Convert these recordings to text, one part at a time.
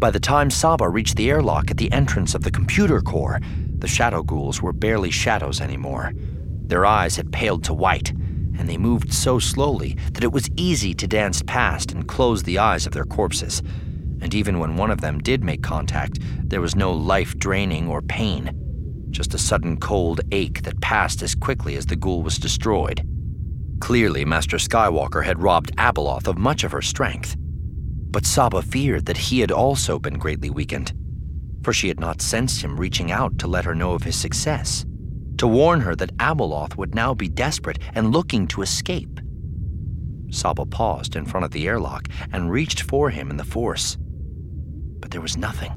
By the time Saba reached the airlock at the entrance of the computer core, the shadow ghouls were barely shadows anymore. Their eyes had paled to white, and they moved so slowly that it was easy to dance past and close the eyes of their corpses. And even when one of them did make contact, there was no life-draining or pain, just a sudden cold ache that passed as quickly as the ghoul was destroyed. Clearly, Master Skywalker had robbed Abeloth of much of her strength. But Saba feared that he had also been greatly weakened, for she had not sensed him reaching out to let her know of his success, to warn her that Abeloth would now be desperate and looking to escape. Saba paused in front of the airlock and reached for him in the Force. But there was nothing.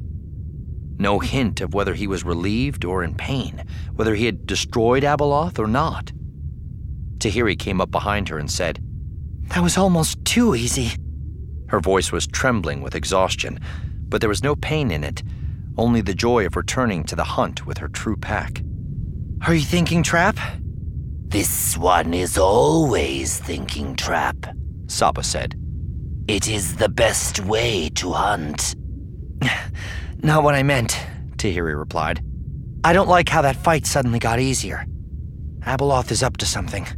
No hint of whether he was relieved or in pain, whether he had destroyed Abeloth or not. Tahiri came up behind her and said, "That was almost too easy." Her voice was trembling with exhaustion, but there was no pain in it, only the joy of returning to the hunt with her true pack. "Are you thinking trap?" "This one is always thinking trap," Saba said. "It is the best way to hunt." "Not what I meant," Tahiri replied. "I don't like how that fight suddenly got easier. Abeloth is up to something."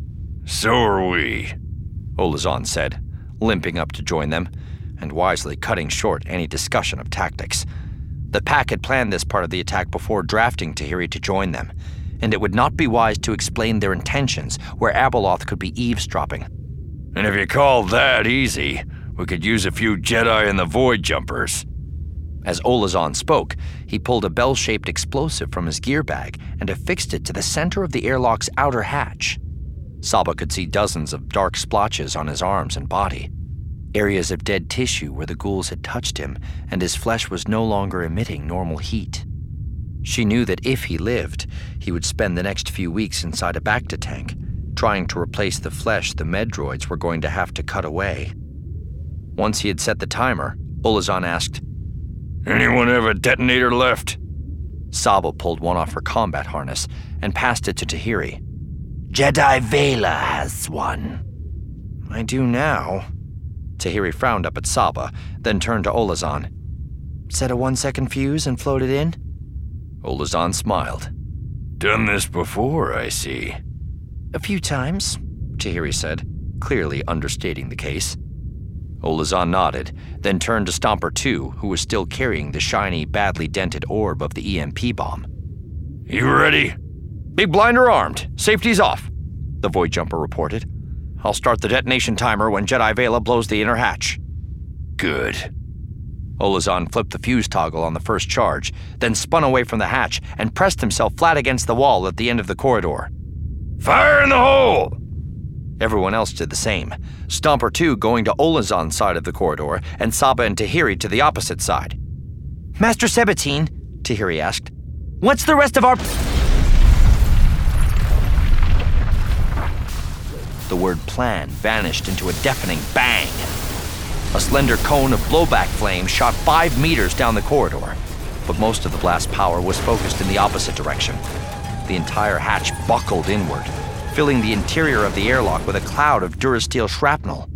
"So are we," Olazan said, limping up to join them, and wisely cutting short any discussion of tactics. The pack had planned this part of the attack before drafting Tahiri to join them, and it would not be wise to explain their intentions where Abeloth could be eavesdropping. "And if you call that easy, we could use a few Jedi and the Void Jumpers." As Olazan spoke, he pulled a bell-shaped explosive from his gear bag and affixed it to the center of the airlock's outer hatch. Saba could see dozens of dark splotches on his arms and body, areas of dead tissue where the ghouls had touched him, and his flesh was no longer emitting normal heat. She knew that if he lived, he would spend the next few weeks inside a Bacta tank, trying to replace the flesh the Medroids were going to have to cut away. Once he had set the timer, Olazan asked, "Anyone have a detonator left?" Saba pulled one off her combat harness and passed it to Tahiri. "Jedi Vela has one." "I do now." Tahiri frowned up at Saba, then turned to Olazan. "Set a 1-second fuse and float it in?" Olazan smiled. "Done this before, I see." "A few times," Tahiri said, clearly understating the case. Olazan nodded, then turned to Stomper 2, who was still carrying the shiny, badly dented orb of the EMP bomb. "You ready?" "Big blinder armed. Safety's off," the Void Jumper reported. "I'll start the detonation timer when Jedi Vela blows the inner hatch." "Good." Olazan flipped the fuse toggle on the first charge, then spun away from the hatch and pressed himself flat against the wall at the end of the corridor. "Fire in the hole!" Everyone else did the same, Stomper 2 going to Olazan's side of the corridor and Saba and Tahiri to the opposite side. "Master Sabatine," Tahiri asked, "what's the rest of our—" The word plan vanished into a deafening bang. A slender cone of blowback flame shot 5 meters down the corridor, but most of the blast power was focused in the opposite direction. The entire hatch buckled inward, filling the interior of the airlock with a cloud of Durasteel shrapnel.